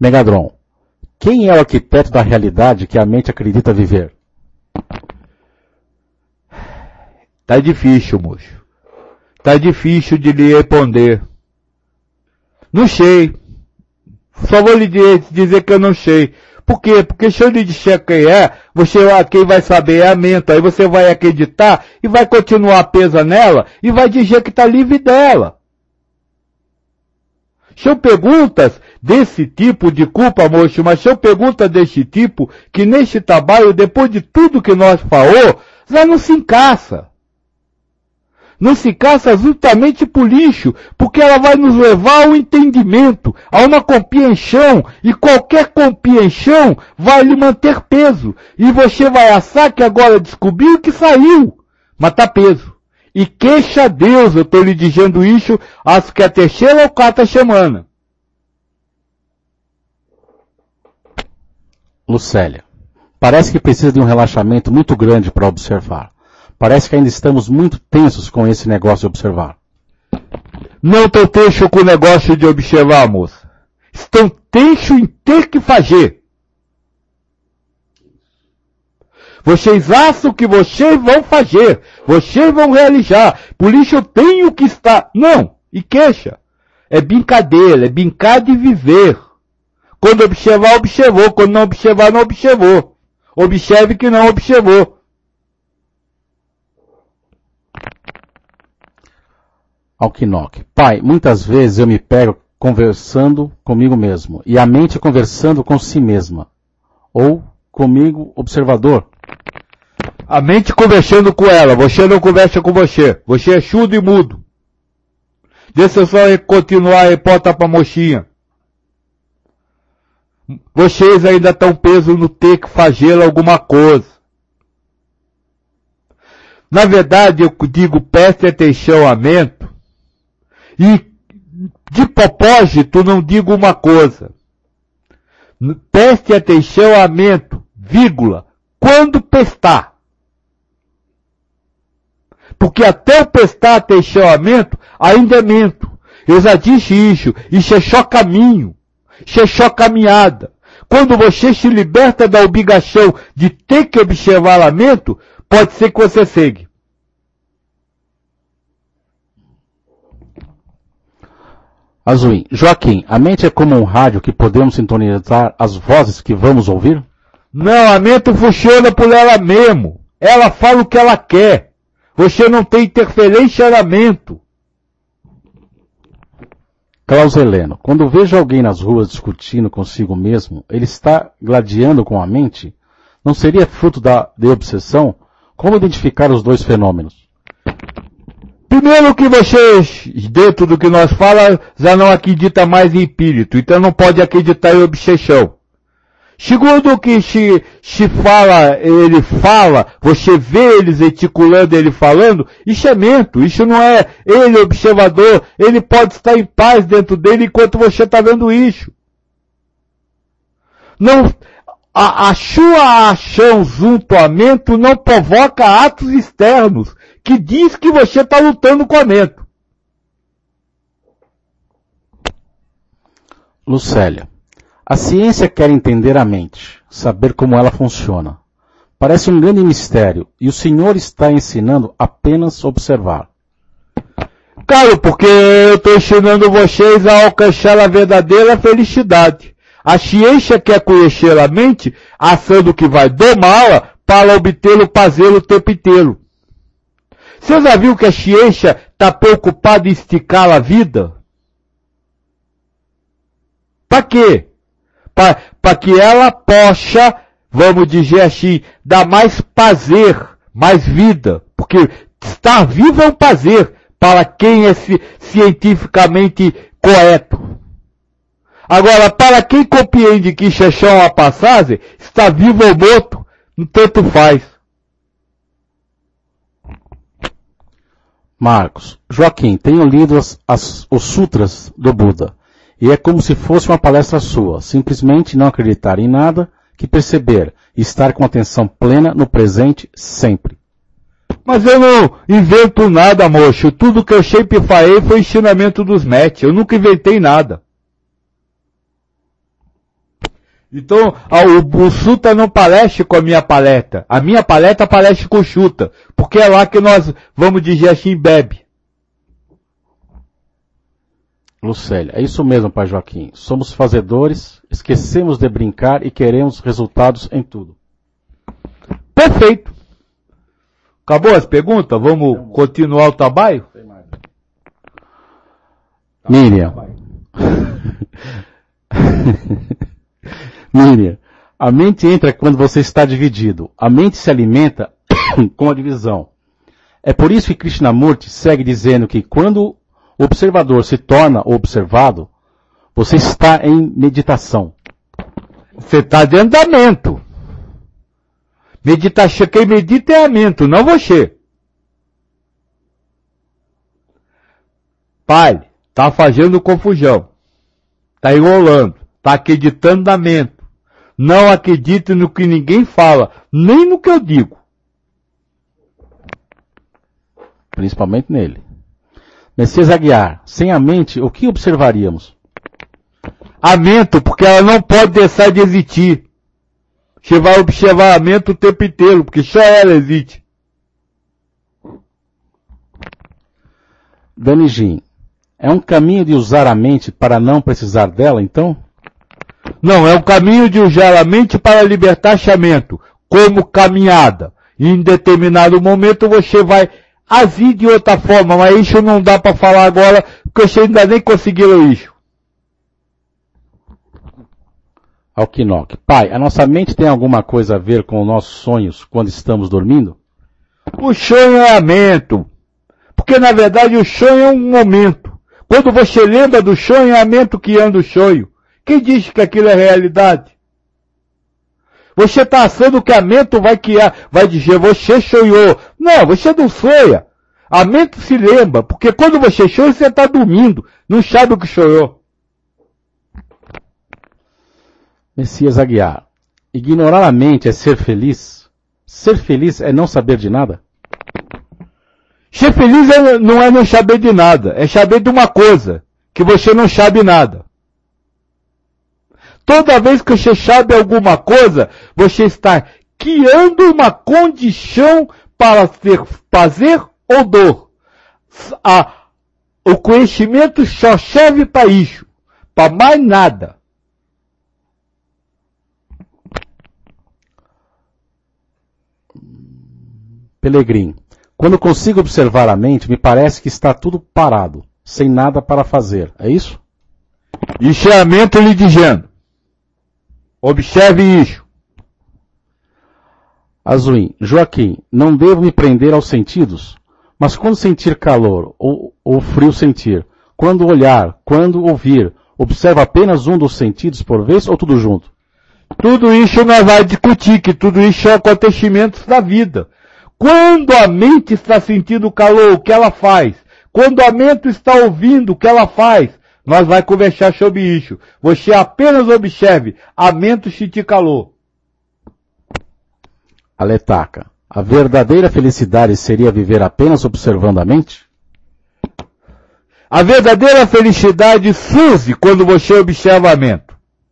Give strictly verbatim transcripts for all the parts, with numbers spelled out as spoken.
Megadron, quem é o arquiteto da realidade que a mente acredita viver? Tá difícil, moço. Tá difícil de lhe responder. Não sei. Só vou lhe dizer que eu não sei. Por quê? Porque se eu lhe disser quem é, você, quem vai saber é a mente. Aí você vai acreditar e vai continuar presa nela e vai dizer que está livre dela. São perguntas desse tipo, de culpa, moço, mas são perguntas desse tipo que neste trabalho, depois de tudo que nós falou, já não se encaixa. Não se caça justamente por lixo, porque ela vai nos levar ao entendimento, a uma compreensão, e qualquer compreensão vai lhe manter peso. E você vai achar que agora descobriu que saiu, mas tá peso. E queixa a Deus, eu estou lhe dizendo isso, acho que é a terceira ou quarta semana. Lucélia, parece que precisa de um relaxamento muito grande para observar. Parece que ainda estamos muito tensos com esse negócio de observar. Não estou tenso com o negócio de observar, moça. Estou tenso em ter que fazer. Vocês acham que vocês vão fazer. Vocês vão realizar. Por isso eu tenho que estar... Não. E queixa. É brincadeira. É brincar de viver. Quando observar, observou. Quando não observar, não observou. Observe que não observou. Alquinoque. Pai, muitas vezes eu me pego conversando comigo mesmo, e a mente conversando com si mesma. Ou comigo, observador. A mente conversando com ela, você não conversa com você. Você é surdo e mudo. Deixa eu só continuar a repórter pra mocinha. Vocês ainda estão presos no ter que fazer alguma coisa. Na verdade, eu digo, preste atenção à mente. E, de propósito, não digo uma coisa. Preste atenção a mente, vírgula, quando prestar. Porque até eu prestar atenção a mente, ainda é mente. Eu já disse isso, isso é só caminho, isso é só caminhada. Quando você se liberta da obrigação de ter que observar a mente, pode ser que você segue. Azuim, Joaquim, a mente é como um rádio que podemos sintonizar as vozes que vamos ouvir? Não, a mente funciona por ela mesmo. Ela fala o que ela quer. Você não tem interferência na mente. Klaus Heleno, quando vejo alguém nas ruas discutindo consigo mesmo, ele está gladiando com a mente? Não seria fruto da de obsessão? Como identificar os dois fenômenos? Primeiro que vocês, dentro do que nós falamos, já não acreditam mais em espírito, então não pode acreditar em obsessão. Segundo que se, se fala, ele fala, você vê eles articulando, ele falando, isso é mento, isso não é ele observador, ele pode estar em paz dentro dele enquanto você está vendo isso. Não, a, a sua ação junto à mente não provoca atos externos, que diz que você está lutando com a mente. Lucélia, a ciência quer entender a mente, saber como ela funciona. Parece um grande mistério, e o senhor está ensinando apenas a observar. Claro, porque eu estou ensinando vocês a alcançar a verdadeira felicidade. A ciência quer conhecer a mente, achando que vai domá-la para obter o prazer o tempo inteiro. Você já viu que a ciência está preocupada em esticar a vida? Para quê? Para que ela possa, vamos dizer assim, dar mais prazer, mais vida. Porque estar vivo é um prazer para quem é ci- cientificamente correto. Agora, para quem compreende que isso é só uma passagem, estar vivo ou morto, tanto faz. Marcos, Joaquim, tenho lido as, as, os sutras do Buda, e é como se fosse uma palestra sua, simplesmente não acreditar em nada, que perceber e estar com atenção plena no presente sempre. Mas eu não invento nada, moço. Tudo que eu sempre falei foi ensinamento dos mestres. Eu nunca inventei nada. Então, o, o Suta não parece com a minha paleta. A minha paleta parece com o Suta. Porque é lá que nós, vamos dizer assim, bebe. Lucélia, é isso mesmo, pai Joaquim. Somos fazedores, esquecemos de brincar e queremos resultados em tudo. Perfeito. Acabou as perguntas? Vamos continuar o trabalho? Miriam. Miriam, a mente entra quando você está dividido. A mente se alimenta com a divisão. É por isso que Krishnamurti segue dizendo que quando o observador se torna o observado, você está em meditação. Você está de andamento. Meditação, quem medita é a mente, não você. Pai, está fazendo confusão. Está enrolando. Está acreditando na mente. Não acredite no que ninguém fala, nem no que eu digo. Principalmente nele. Messias Aguiar, sem a mente, o que observaríamos? A mente, porque ela não pode deixar de existir. Você vai observar a mente o tempo inteiro, porque só ela existe. Dani Jim, é um caminho de usar a mente para não precisar dela, então? Não, é um caminho de usar a mente para libertar chamento, como caminhada. E em determinado momento você vai agir de outra forma, mas isso não dá para falar agora, porque você ainda nem conseguiram isso. Alquinoc, pai, a nossa mente tem alguma coisa a ver com os nossos sonhos quando estamos dormindo? O sonho é a mente, porque na verdade o sonho é um momento. Quando você lembra do sonho, é a mente que anda o sonho. Quem diz que aquilo é realidade? Você está achando que a mente vai criar, vai dizer, você sonhou. Não, você não sonha. A mente se lembra, porque quando você sonha, você está dormindo, não sabe o que sonhou. Messias Aguiar, ignorar a mente é ser feliz? Ser feliz é não saber de nada? Ser feliz é, não é não saber de nada, é saber de uma coisa, que você não sabe nada. Toda vez que você sabe alguma coisa, você está criando uma condição para ter prazer ou dor. A, o conhecimento só serve para isso, para mais nada. Pelegrim, quando consigo observar a mente, me parece que está tudo parado, sem nada para fazer. É isso? Isso é a mente lhe dizendo. Observe isso. Azuim, Joaquim, não devo me prender aos sentidos, mas quando sentir calor ou, ou frio sentir, quando olhar, quando ouvir, observa apenas um dos sentidos por vez ou tudo junto? Tudo isso nós vamos discutir, que tudo isso é acontecimentos da vida. Quando a mente está sentindo calor, o que ela faz? Quando a mente está ouvindo, o que ela faz? Nós vamos conversar sobre isso. Você apenas observe a mente sentir calor. Aletaca, a verdadeira felicidade seria viver apenas observando a mente? A verdadeira felicidade surge quando você observa a mente.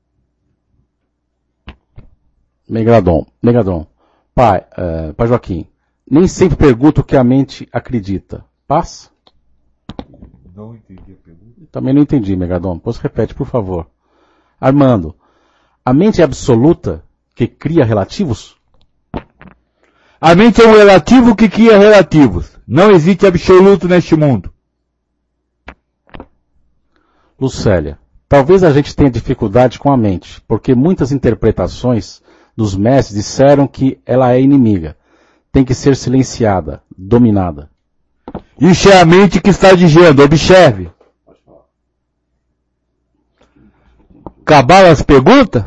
Megadon, Megadon, pai, uh, pai Joaquim, nem sempre pergunto o que a mente acredita. Paz? Não entendi a pergunta. Também não entendi, Megadon. Depois repete, por favor. Armando, a mente é absoluta que cria relativos? A mente é um relativo que cria relativos. Não existe absoluto neste mundo. Lucélia, talvez a gente tenha dificuldade com a mente, porque muitas interpretações dos mestres disseram que ela é inimiga. Tem que ser silenciada, dominada. Isso é a mente que está dizendo, observe. Acabaram as perguntas?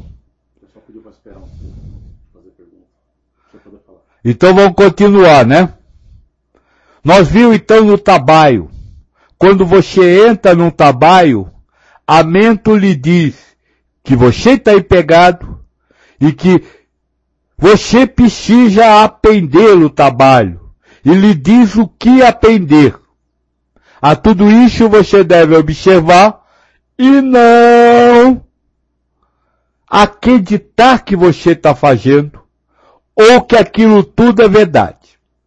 Então vamos continuar, né? Nós vimos então no trabalho. Quando você entra num trabalho, a mente lhe diz que você está aí pegado e que você precisa aprender o trabalho. E lhe diz o que aprender. A tudo isso você deve observar e não acreditar que você está fazendo, ou que aquilo tudo é verdade.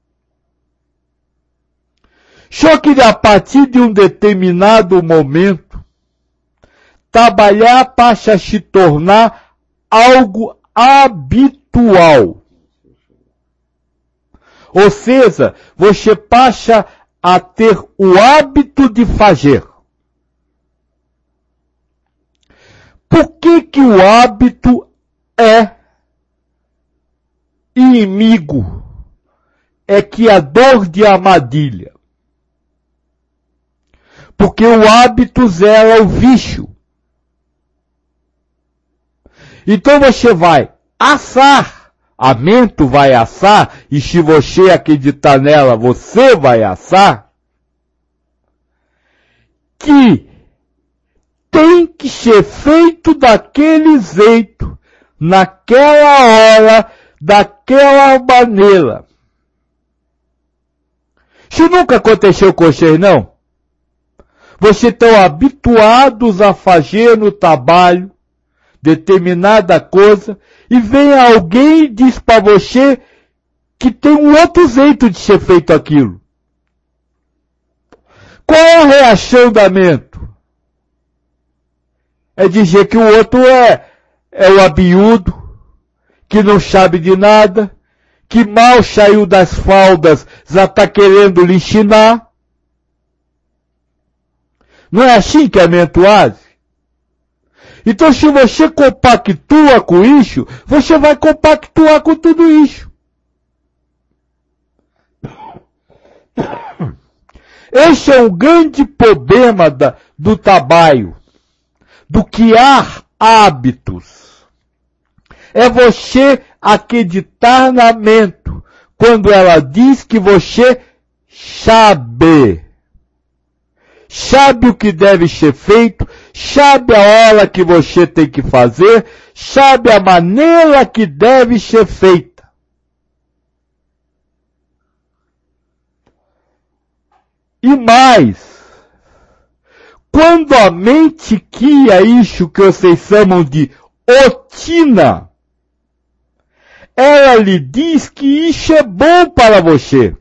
Só que a partir de um determinado momento, trabalhar passa a se tornar algo habitual. Ou seja, você passa a ter o hábito de fazer. Por que que o hábito é inimigo? É criador de armadilha. Porque o hábito zela o vício. Então você vai assar, a mente vai assar, e se você acreditar nela, você vai assar, que tem que ser feito daquele jeito, naquela hora, daquela maneira. Isso nunca aconteceu com vocês, não? Vocês estão habituados a fazer no trabalho determinada coisa, e vem alguém e diz para você que tem um outro jeito de ser feito aquilo. Qual é a reação da mente? É dizer que o outro é, é o abiúdo, que não sabe de nada, que mal saiu das faldas, já está querendo lhe ensinar. Não é assim que a mente age? Então, se você compactua com isso, você vai compactuar com tudo isso. Esse é o grande problema da, do trabalho, do criar hábitos. É você acreditar na mente quando ela diz que você sabe. Sabe o que deve ser feito, sabe a hora que você tem que fazer, sabe a maneira que deve ser feita. E mais, quando a mente cria isso que vocês chamam de rotina, ela lhe diz que isso é bom para você.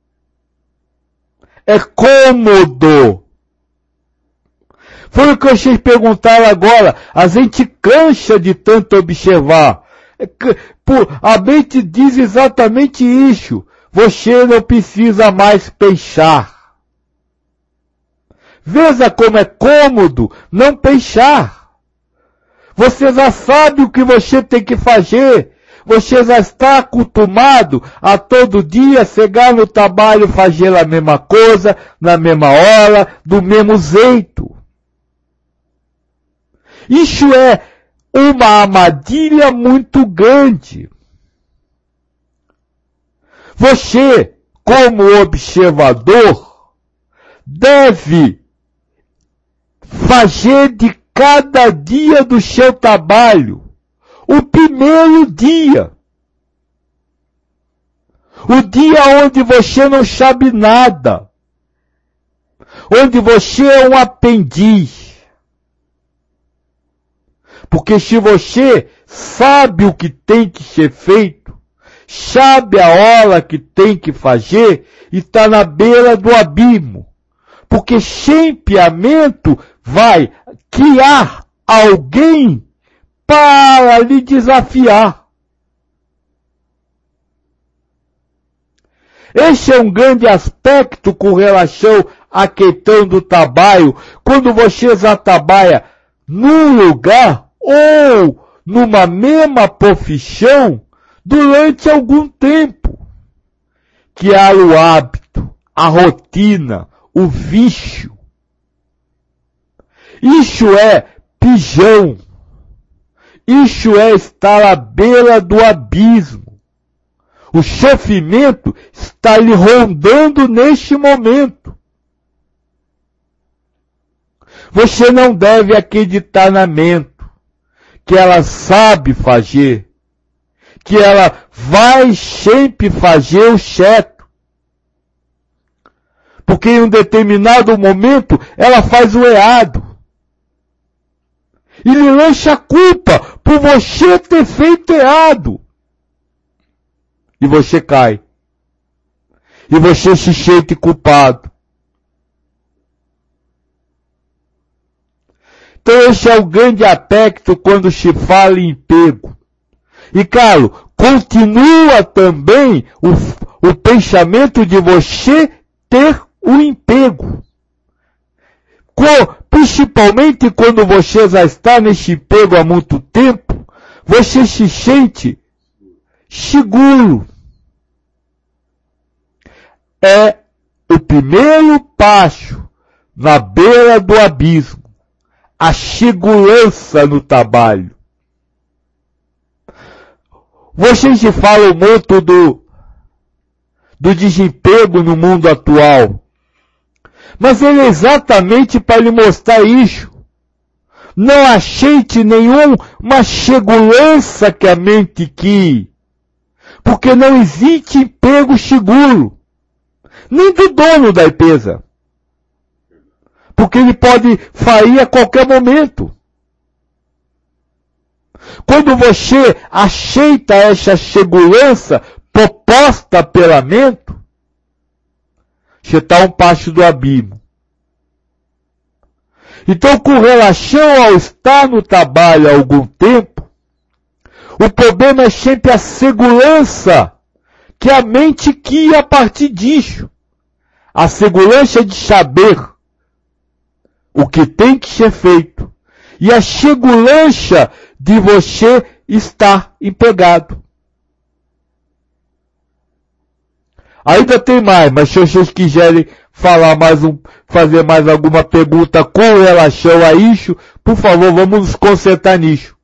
É cômodo. Foi o que vocês perguntaram agora. A gente cansa de tanto observar. A mente diz exatamente isso. Você não precisa mais pensar. Veja como é cômodo não pensar. Você já sabe o que você tem que fazer. Você já está acostumado a todo dia chegar no trabalho, fazer a mesma coisa, na mesma hora, do mesmo jeito. Isso é uma armadilha muito grande. Você, como observador, deve fazer de cada dia do seu trabalho o primeiro dia. O dia onde você não sabe nada. Onde você é um aprendiz. Porque se você sabe o que tem que ser feito, sabe a hora que tem que fazer, está na beira do abismo. Porque sempre a mente vai criar alguém para lhe desafiar. Esse é um grande aspecto com relação à questão do trabalho, quando você já trabalha num lugar ou numa mesma profissão durante algum tempo. Que há o hábito, a rotina, o vício. Isso é pijão. Isso é estar à beira do abismo. O sofrimento está lhe rondando neste momento. Você não deve acreditar na mente, que ela sabe fazer, que ela vai sempre fazer o certo. Porque em um determinado momento ela faz o errado. E lhe lança a culpa por você ter feito errado. E você cai. E você se sente culpado. Então esse é o grande aspecto quando se fala em apego. E claro, continua também o, o pensamento de você ter o empego. Principalmente quando você já está nesse empego há muito tempo, você se sente seguro. É o primeiro passo na beira do abismo. A segurança no trabalho. Vocês se falam muito do, do desemprego no mundo atual. Mas ele é exatamente para lhe mostrar isso. Não aceite nenhuma segurança que a mente quer. Porque não existe emprego seguro. Nem do dono da empresa. Porque ele pode falir a qualquer momento. Quando você aceita essa segurança proposta pela mente, você está um passo do abismo. Então, com relação ao estar no trabalho há algum tempo, o problema é sempre a segurança que a mente quer a partir disso. A segurança de saber o que tem que ser feito. E a segurança de você estar empregado. Ainda tem mais, mas se vocês quiserem falar mais um, fazer mais alguma pergunta com relação a isso, por favor, vamos nos concentrar nisso.